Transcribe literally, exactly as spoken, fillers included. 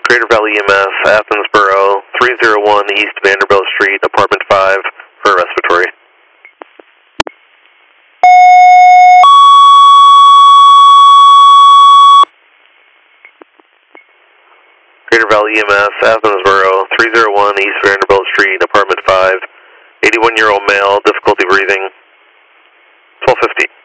Greater Valley E M S, Athens Borough, three oh one East Vanderbilt Street, Apartment five, for respiratory. Greater Valley E M S, Athens Borough, three oh one East Vanderbilt Street, Apartment five, eighty-one-year-old male, difficulty breathing, twelve fifty.